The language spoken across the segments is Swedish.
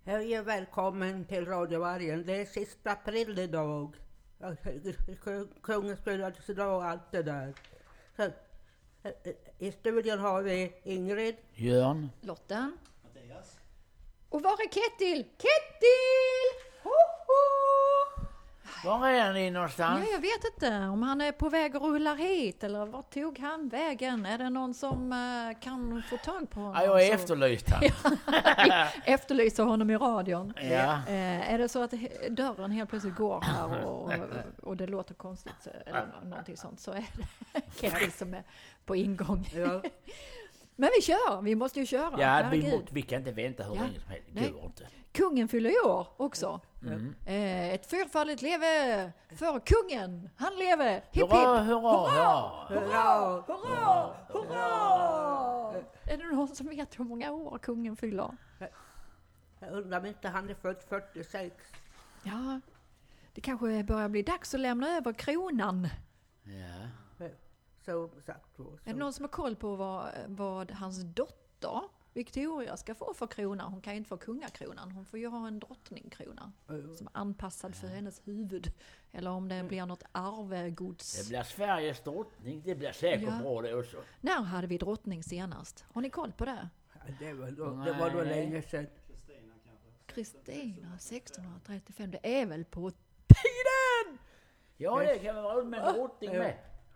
Hej och välkommen till Radio Vargen. Det är sista april idag. Kungens födelsedag och allt det där. Så, i studion har vi Ingrid, Jörn, Lotten, Mattias. och var är Kettil? Kettil! Ho, ho! var är ni någonstans? Ja, jag vet inte om han är på väg och rullar hit eller vart tog han vägen? Är det någon som kan få tag på honom? Ja, jag är efterlyst han. Efterlyser honom i radion. Ja. Är det så att dörren helt plötsligt går här och det låter konstigt eller någonting sånt, så är det Kettil som är på ingång. ja, Men vi måste ju köra. Ja, Herregud. vi kan inte vänta hur länge som helst. Det Nej. går inte. Kungen fyller i år också. Ett fyrfaldigt leve för kungen. Han lever. Hipp hipp. Hurra, hurra, hurra! hurra! Hurra! Är det någon som vet hur många år kungen fyller? Jag undrar om inte han är född 46. Ja, det kanske börjar bli dags att lämna över kronan. Ja. Så sagt då. Är det någon som har koll på vad hans dotter Victoria ska få för krona? Hon kan ju inte få kungakronan. Hon får ju ha en drottningkrona som är anpassad för hennes huvud. Eller om det blir något arvegods. Det blir Sveriges drottning. Det blir säkert bra det också. När hade vi drottning senast? Har ni koll på det? Det var då länge sedan. Kristina kanske. Kristina 1635. Det är väl på tiden? Ja, det kan vara roligt med en drottning med.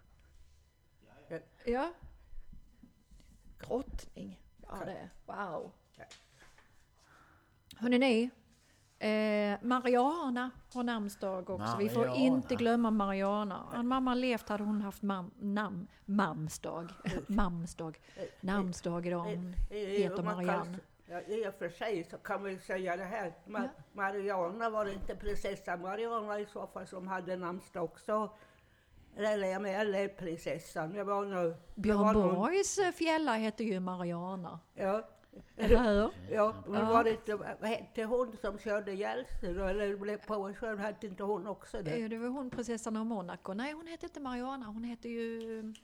Ja. Drottning. Ja, det är. Wow. Hörrni, Mariana har namnsdag också. Vi får Mariana. inte glömma Mariana. Om mamma levt hade hon haft mamsdag. Namnsdag idag. Hon heter Marianne. Ja, i och för sig så kan vi säga det här. Mariana var inte prinsessa Mariana i så fall som hade namnsdag också. Eller prinsessan. Det var nog... Björn Borgs fjälla heter ju Mariana. Ja. Eller hur? Ja, men var det inte... Vad hette hon som körde Hjälse då? Eller blev påkörd? Hette inte hon också det? Det var hon prinsessan av Monaco. Nej, hon hette inte Mariana. Hon hette ju...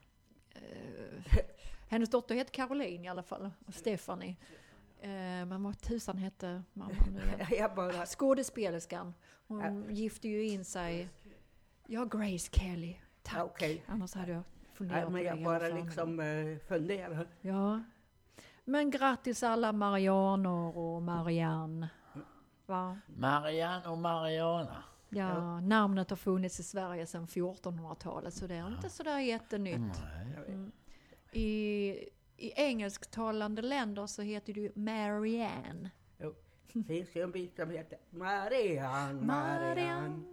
hennes dotter hette Caroline i alla fall. Och Stephanie. Men vad tusan hette mamma nu? Jag bara... Skådespelerskan. Hon gifte ju in sig... Ja, Grace Kelly. Tack. Okej. Annars hade jag funderat på men det jag hela bara förmiddagen. liksom funderar. Ja. Men grattis alla Marianor och Marianne. Va? Marianne och Mariana. Ja, namnet har funnits i Sverige sedan 1400-talet, så det är inte sådär jättenytt. I engelsktalande länder så heter det ju Marianne. Jo. Det finns ju en bit som heter Marianne. Marianne.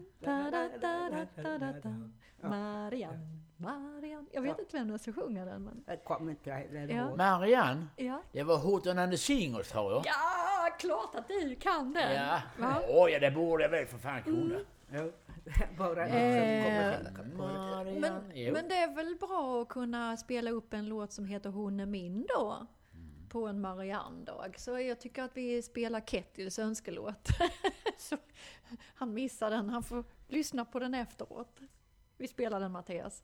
Marianne. Jag vet inte vem som sjunger den, men... Jag kommer inte heller Ja. ihåg. Marianne? Ja. Det var Hoton and the Singers, tror jag. Ja, klart att du kan den. Ja. Va? Oj, det borde jag väl för fan kunna. Jo. Bara liksom kommer på det. Marianne. Men det är väl bra att kunna spela upp en låt som heter Hon är min då? På en Marianne-dag. Så jag tycker att vi spelar Kettils önskelåt. Så han missar den. Han får lyssna på den efteråt. Vi spelar den, Mattias.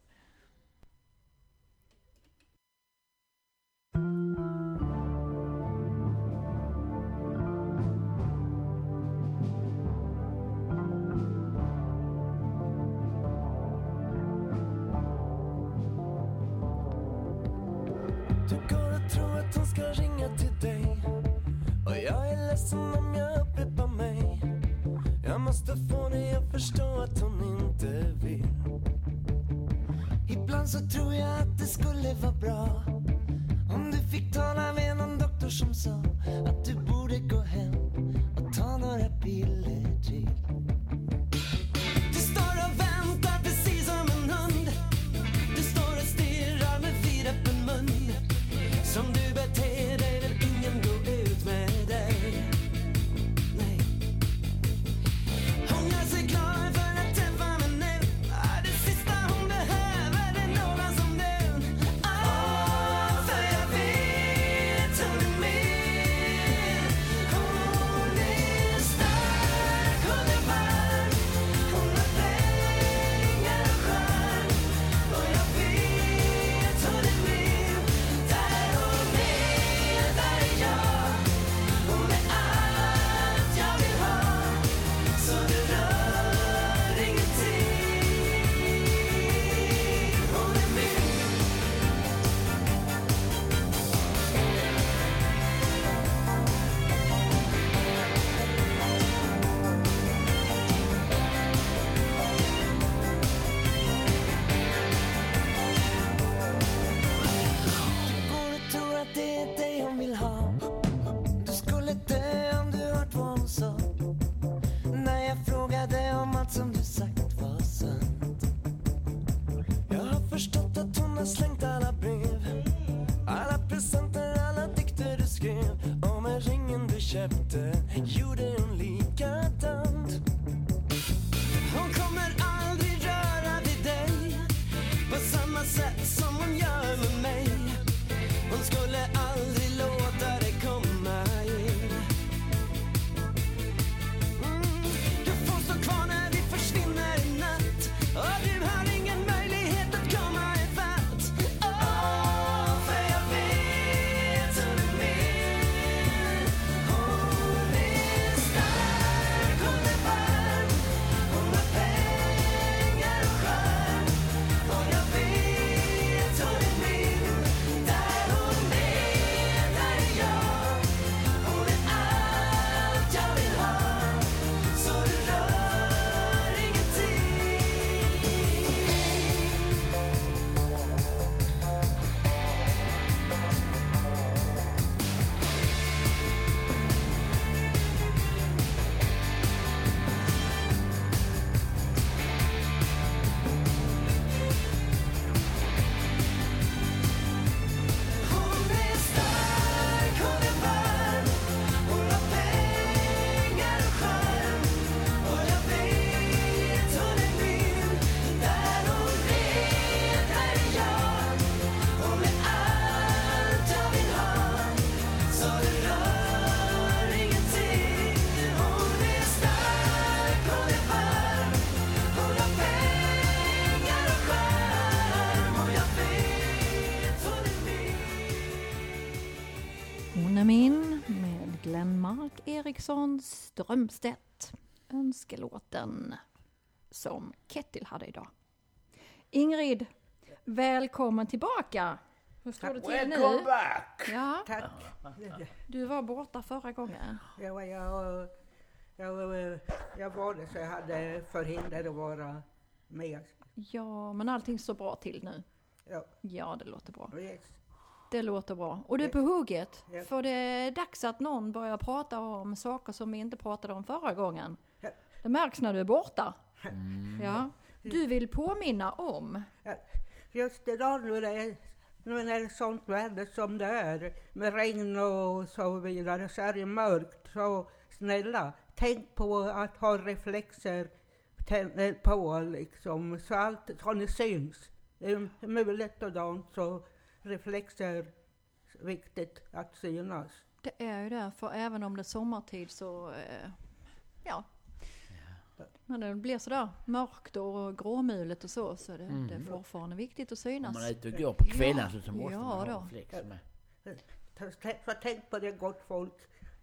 Du går och tror att hon ska ringa till dig, och jag är ledsen om jag upprepar mig. Jag måste få dig att förstå att hon inte vill. Ibland så tror jag att det skulle vara bra om du fick tala med någon doktor som sa att du borde gå hem och ta några piller till. Du står och väntar precis som en hund. Du står och stirrar med vidöppen mun. Som du beter dig vill ingen gå ut med dig. Nej. Hon gör sig klar för att träffa mig nu. Det sista hon behöver är någon som du. köpte gjorde hon likadant. Hon kommer aldrig röra vid dig på samma sätt som hon gör med mig. Hon skulle aldrig låta dig komma in. Du får stå kvar när vi försvinner i natt, och du har ingen möjlighet att komma ifatt. För jag vet hon är min. Hon är stark, hon är varm, hon har pengar och charm. Och jag vet hon är min. Där hon är, där är jag. Hon är allt jag vill ha. Så du rör ingenting. Hon är stark, hon är varm, hon har pengar och charm. Och jag vet hon är min. Där hon är, där är jag. Hon är allt jag vill ha. Så det rör ingenting. Hon är stark, hon är varm, hon har pengar och charm. Och jag vet hon är min. Hon är min med Glenmark Eriksson Strömstedt. Önskelåten som Kettil hade idag. Ingrid, välkommen tillbaka. Hur står det till nu? Welcome back! Ja, Tack. du var borta förra gången. Jag var det så jag hade förhinder att vara med. Ja, men allting står bra till nu. Ja, Ja, det låter bra. yes. Det låter bra. Och du är på hugget. Ja. För det är dags att någon börjar prata om saker som vi inte pratade om förra gången. Ja. Det märks när du är borta. Ja. Du vill påminna om. Ja, just idag nu när det är sånt väder som det är, med regn och så vidare, så är det mörkt. Så snälla, tänk på att ha reflexer på liksom, så allt så ni syns. Det är möjligt och dant, så reflexer viktigt att synas. Det är ju det, för även om det är sommartid så, ja. När det blir sådär mörkt och gråmulet och så är det är fortfarande viktigt att Om synas. man är ute och går på kvällen så måste Ja, man då. ha reflex med. Så tänk på det, gott folk.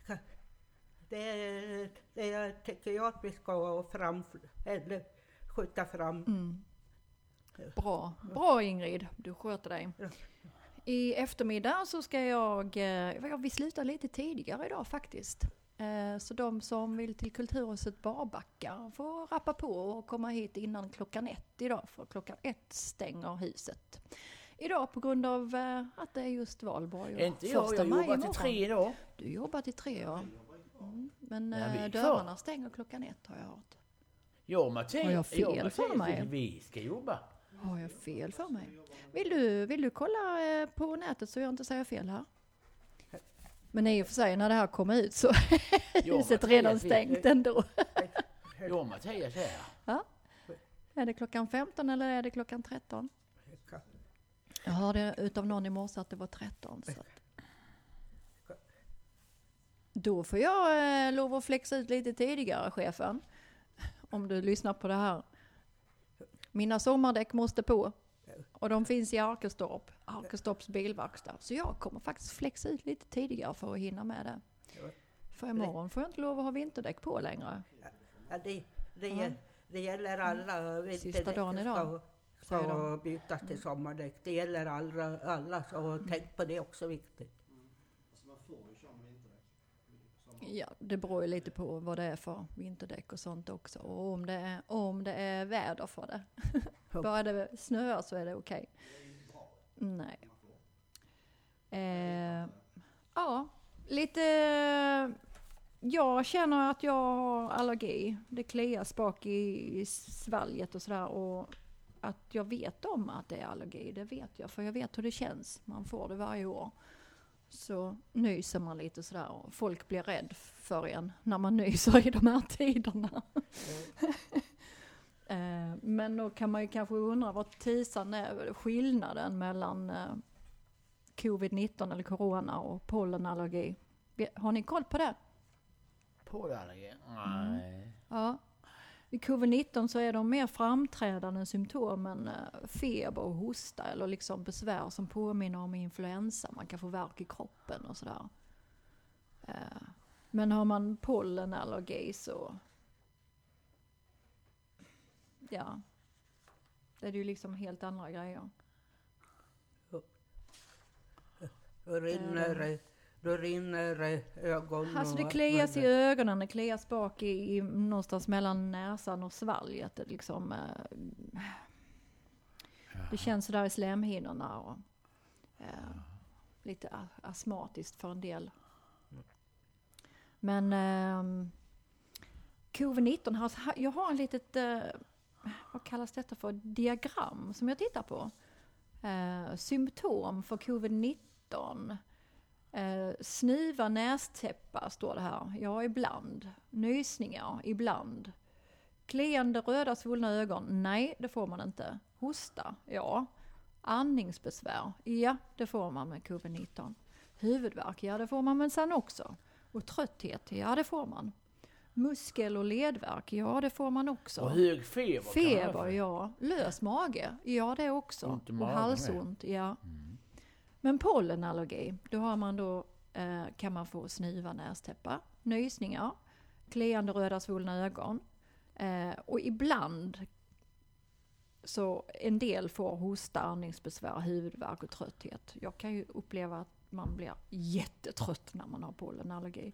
Det tycker jag att vi ska skjuta fram. Bra Ingrid, du sköter dig. Ja. I eftermiddag så ska vi slutar lite tidigare idag faktiskt. Så de som vill till Kulturhuset Barbacka får rappa på och komma hit innan klockan 1 idag. För klockan 1 stänger huset. Idag på grund av att det är just valborg. Och Inte jag jobbar till imorgon. 3 idag. Du jobbar till 3, ja. Men Ja, vi- dörrarna stänger klockan 1 har jag hört. Jag och Mattias, Har jag fel för mig? Vi ska jobba. Har jag fel för mig? Vill du kolla på nätet så jag inte säger fel här? Men i och för sig när det här kommer ut så är huset redan stängt ändå. Jag och Mattias är här. Ja. Är det klockan 15 eller är det klockan 13? Jag hörde utav någon i morse att det var 13. Så att. Då får jag lov att flexa ut lite tidigare, chefen. Om du lyssnar på det här. Mina sommardäck måste på. Och de finns i Arkestorps bilverkstad. Så jag kommer faktiskt flexa ut lite tidigare för att hinna med det. För imorgon får jag inte lov att ha vinterdäck på längre. Ja, det gäller alla. Sista dagen idag. Ska bytas till sommardäck. Det gäller alla, så tänk på det också viktigt. Ja, det beror ju lite på vad det är för vinterdäck och sånt också. Och om det är väder för det. Bara det snöar så är det okej. Nej. Ja, lite... Jag känner att jag har allergi. Det kliar bak i svalget och sådär. Och att jag vet om att det är allergi, det vet jag. För jag vet hur det känns. Man får det varje år. så nyser man lite sådär och folk blir rädd för en när man nyser i de här tiderna. Men då kan man ju kanske undra vad tisan är skillnaden mellan covid-19 eller corona och pollenallergi. Har ni koll på det? Pollenallergi? Nej. Ja. Vid covid-19 så är de mer framträdande symptom än feber och hosta eller liksom besvär som påminner om influensa. Man kan få värk i kroppen och sådär. Men har man pollenallergi så ja, det är ju liksom helt andra grejer. Då rinner ögonen. Alltså det klias i ögonen, det klias bak i någonstans mellan näsan och svalget. Det liksom, det känns sådär i slemhinnorna och lite astmatiskt för en del. Men covid-19, jag har en litet, vad kallas detta för, diagram som jag tittar på. Symptom för covid-19. Snuva, nästäppa står det här. Ja, ibland. Nysningar, ibland. Kliande röda svullna ögon. Nej, det får man inte. Hosta, ja. Andningsbesvär, ja, det får man med covid-19. Huvudvärk, ja, det får man med sen också. Och trötthet, ja, det får man. Muskel- och ledvärk, ja, det får man också. Och hög feber. Feber, ja. Lös mage, ja, det också. Ont i och magen halsont, ja. Men pollenallergi, då har man då, kan man få snuva, nästäppa, nysningar, kliande röda svullna ögon. Och ibland, så en del får hosta, andningsbesvär, huvudvärk och trötthet. Jag kan ju uppleva att man blir jättetrött när man har pollenallergi.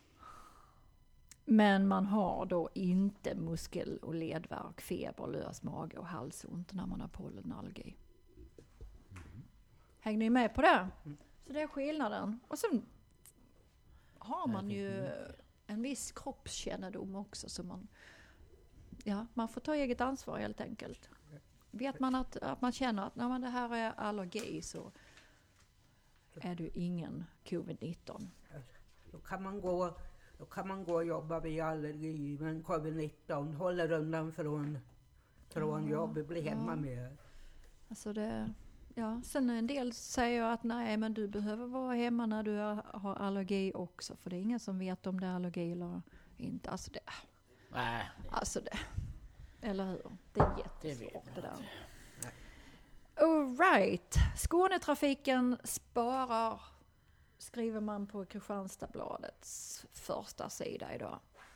Men man har då inte muskel- och ledvärk, feber, lös mage och halsont när man har pollenallergi. Hänger ni med på det? Så det är skillnaden. Och sen har man ju en viss kroppskännedom också. Så man får ta eget ansvar helt enkelt. Vet man att man känner att när det här är allergi så är det ingen covid-19. Då kan man gå och jobba vid allergi, men covid-19 håller undan från jobb, blir hemma med. Alltså sen en del säger att nej, men du behöver vara hemma när du har allergi också. För det är ingen som vet om det är allergi eller inte. Alltså det. Nej. Alltså det. Eller hur? Det är jättesvårt det där. All right. Skånetrafiken sparar, skriver man på Kristianstadsbladets första sida idag.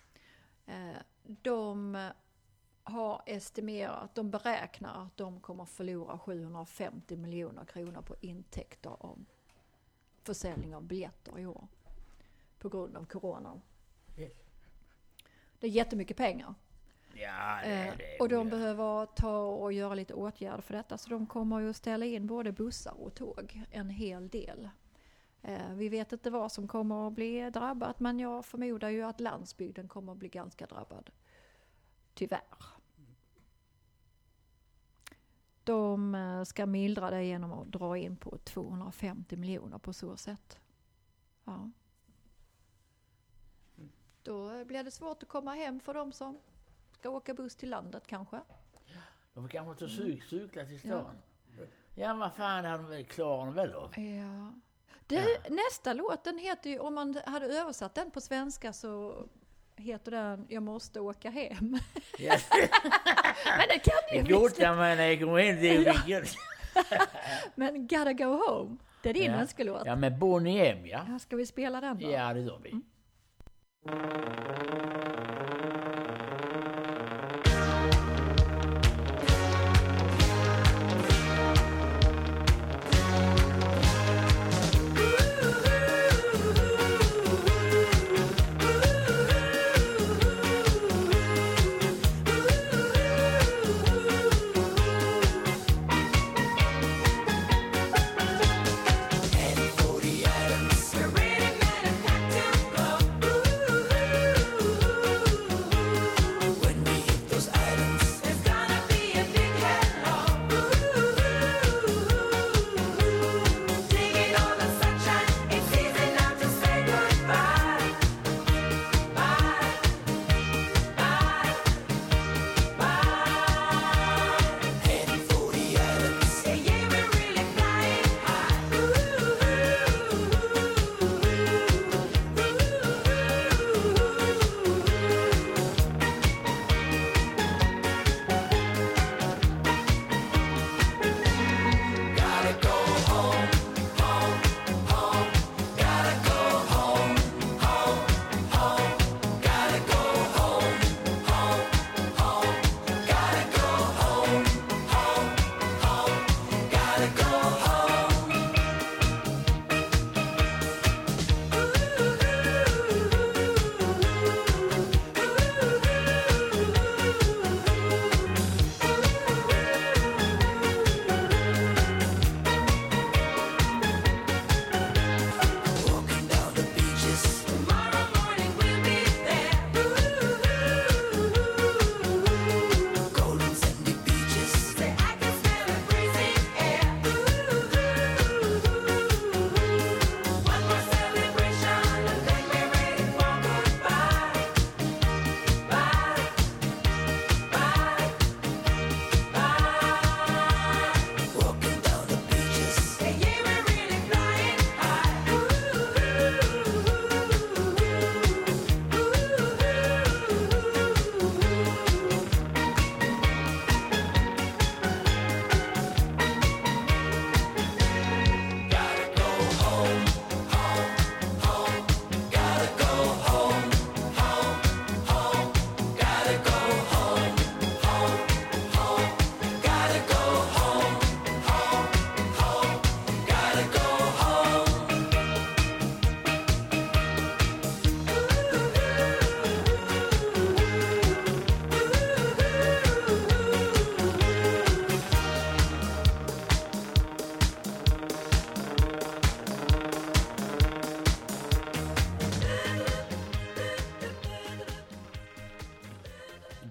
De har estimerat, de beräknar att de kommer förlora 750 miljoner kronor på intäkter av försäljning av biljetter i år. På grund av coronan. Yes. Det är jättemycket pengar. Ja, det och de behöver ta och göra lite åtgärder för detta. Så de kommer ju att ställa in både bussar och tåg. En hel del. Vi vet inte vad som kommer att bli drabbat. Men jag förmodar ju att landsbygden kommer att bli ganska drabbad. Tyvärr. De ska mildra det genom att dra in på 250 miljoner på så sätt. Ja. Då blir det svårt att komma hem för de som ska åka buss till landet kanske. De får kanske inte cykla till stan. Ja, vad fan hade de väl klarat väl av? Ja. Nästa låt, den heter ju, om man hade översatt den på svenska så heter den Jag måste åka hem. Ja. Men det kan ju det goda man är gå in det Men Gotta Go Home, det är din önskelåt. Ja, med Bonnie M, ja. Ska vi spela den då? Ja, det gör vi.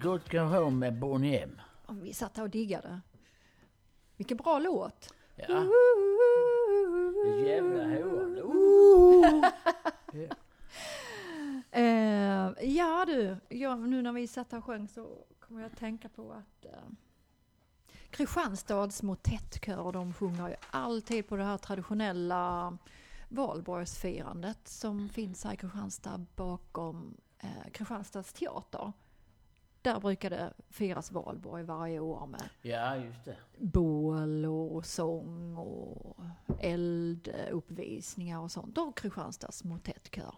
Good Go Home med Boney M. Vi satt här och diggade. Vilken bra låt. Ja. Det jävla hål. Ja du, nu när vi satt här och sjöng så kommer jag att tänka på att Kristianstads motettkör, de sjunger ju alltid på det här traditionella valborgsfirandet som finns här i Kristianstad bakom Kristianstads teater. Där brukar det firas valborg varje år med Just det. bål och sång och elduppvisningar och sånt. Då Kristianstads motettkör.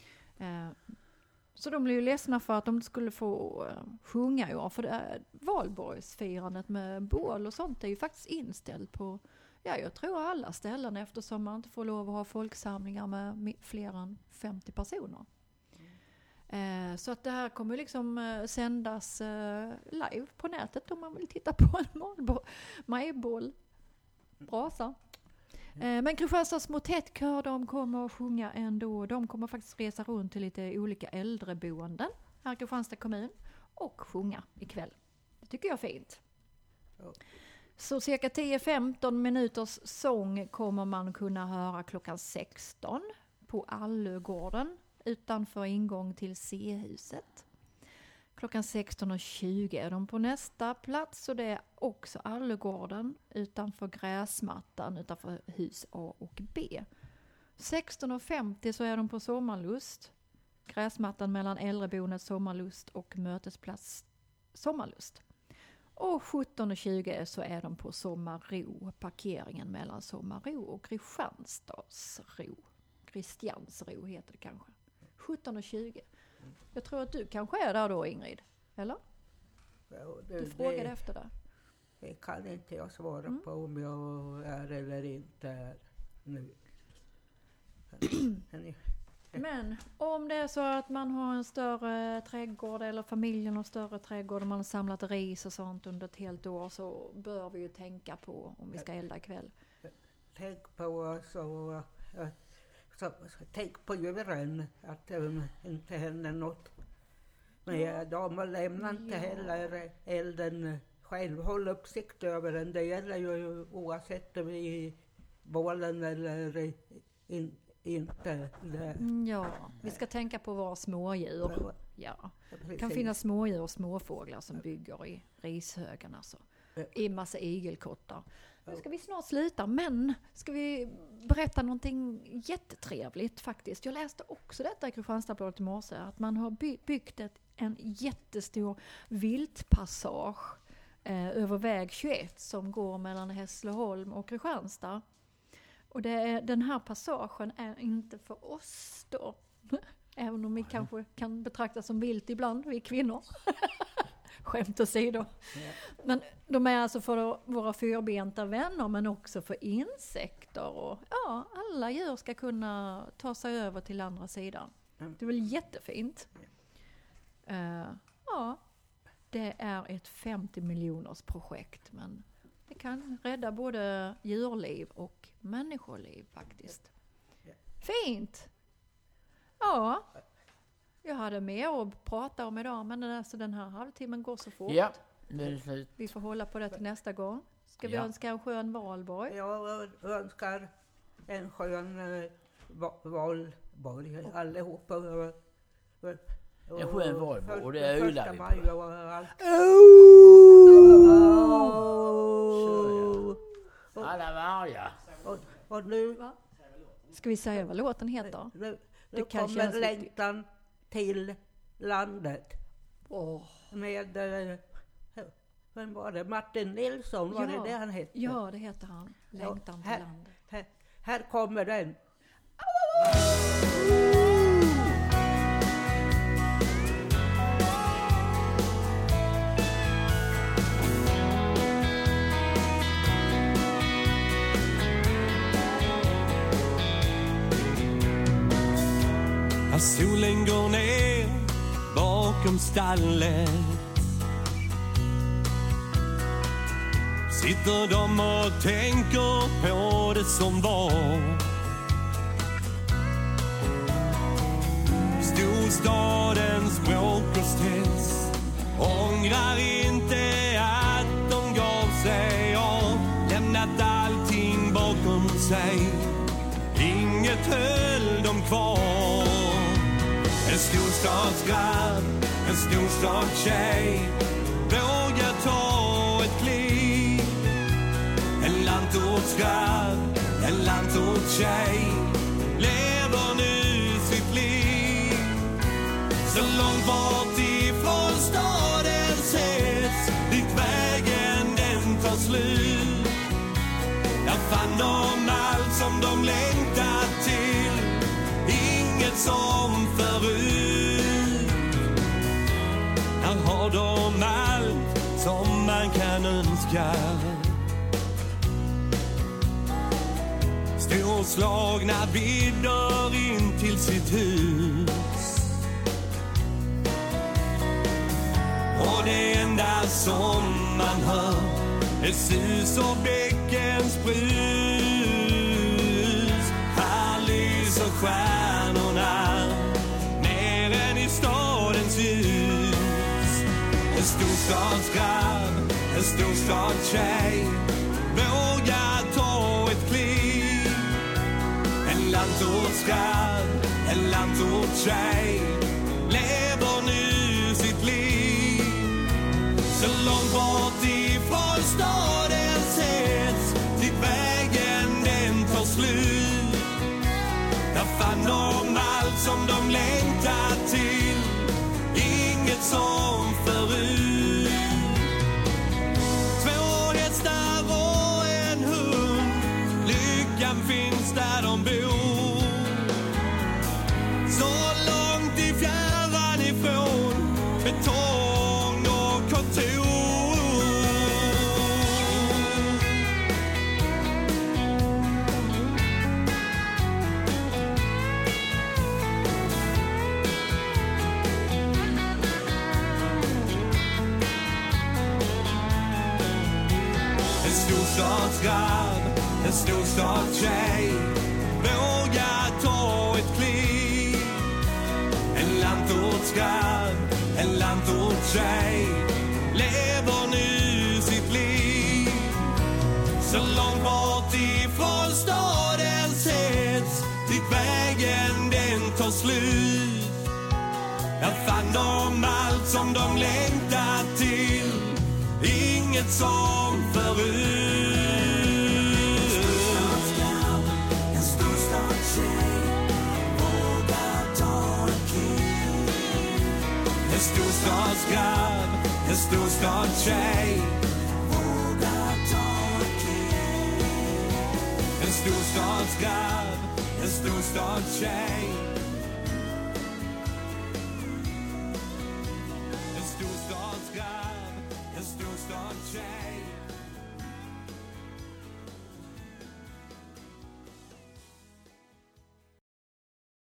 Så de blev ju ledsna för att de skulle få sjunga i år. För det är valborgsfirandet med bål och sånt är ju faktiskt inställt på, jag tror alla ställen eftersom man inte får lov att ha folksamlingar med fler än 50 personer. Så att det här kommer liksom sändas live på nätet om man vill titta på en majboll. Brasa. Men Kristianstads motettkör, de kommer att sjunga ändå. De kommer faktiskt resa runt till lite olika äldreboenden här i Kristianstad kommun och sjunga ikväll. Det tycker jag är fint. Så cirka 10-15 minuters sång kommer man kunna höra klockan 16 på Allögården utanför ingång till C-huset. Klockan 16:20 är de på nästa plats och det är också Allögården utanför gräsmattan utanför hus A och B. 16:50 så är de på Sommarlust. Gräsmattan mellan äldreboendet Sommarlust och mötesplats Sommarlust. Och 17:20 så är de på Sommarro, parkeringen mellan Sommarro och Kristianstadsro. Kristiansro heter det kanske. 17:20. Jag tror att du kanske är där då, Ingrid. Eller? Ja, Du frågade efter det. Det kan inte jag svara på om jag är eller inte är nu. Men om det är så att man har en större trädgård eller familjen har större trädgård och man har samlat ris och sånt under ett helt år så bör vi ju tänka på om vi ska elda ikväll. Tänk på tänk på djuren att det inte händer något med dem och lämna inte heller elden själv. Håll uppsikt över den. Det gäller ju oavsett om vi är i bålen eller inte. Ja, vi ska tänka på våra smådjur. Ja. Det kan finnas smådjur och småfåglar som bygger i rishögarna. Så. I massa igelkottar. Nu ska vi snart sluta, men ska vi berätta någonting jättetrevligt faktiskt. Jag läste också detta i Kristianstadsbladet i morse, att man har byggt en jättestor viltpassage över väg 21 som går mellan Hässleholm och Kristianstad. Och den här passagen är inte för oss då, även om vi kanske kan betraktas som vilt ibland, vi kvinnor. Skämt åsido. Men de är alltså för våra fyrbenta vänner men också för insekter och alla djur ska kunna ta sig över till andra sidan. Det är väl jättefint. Det är ett 50 miljoners projekt men det kan rädda både djurliv och människoliv faktiskt. Fint! Ja. Jag hade mer att prata om idag men den här halvtimmen går så fort. Ja, det är slut. Vi får hålla på det till nästa gång. Ska vi önska en skön valborg? Jag önskar en skön valborg allihopa. En skön valborg och det ölar vi på. Alla vargar. Och nu... Ska vi säga vad låten heter? Nu kommer längtan till landet. Med, vem var det? Martin Nilsson, var det han hette? Ja, det heter han. Längtan till landet. Här kommer den. Solen går ner bakom stallet. Sitter de och tänker på det som var. Storstadens bråk och stress. ångrar inte att de gav sig och lämnat allting bakom sig. Inget höll dem kvar. En storstadsgrabb, en storstadstjej vågar ta ett kliv. En landortsgrabb, en landortstjej lever nu sitt liv. Så långt bort ifrån stadens hets, dit vägen den tar slut. Där fann de allt som de längtat till, inget som förut. Här har de allt som man kan önska. Storslagna bilder in till sitt hus. Och det enda som man hör är sus och bäckens brus. Här lyser stjärnorna mer än i stadens ljus. En storstadsgrabb, en storstadstjej vågar ta ett kliv. En landortsgrabb, en landortstjej lever nu sitt liv. Så långt bort ifrån stadens hets, dit vägen den tar slut. Där fann de allt som de längtat till, inget som förut. 2 hästar och en hund, lyckan finns där de bor. Så långt i fjärran ifrån betong och kontor. En storstadsgrabb, en storstadstjej vågar ta ett kliv. En landortsgrabb, en landortstjej lever nu sitt liv. Så långt bort ifrån stadens hets, dit vägen den tar slut. Där fann de allt som de längtat till, inget som förut. En storstadstjej vågar ta ett kliv. En storstadsgrabb, en storstadstjej vågar ta ett kliv. En storstadsgrabb, en storstadstjej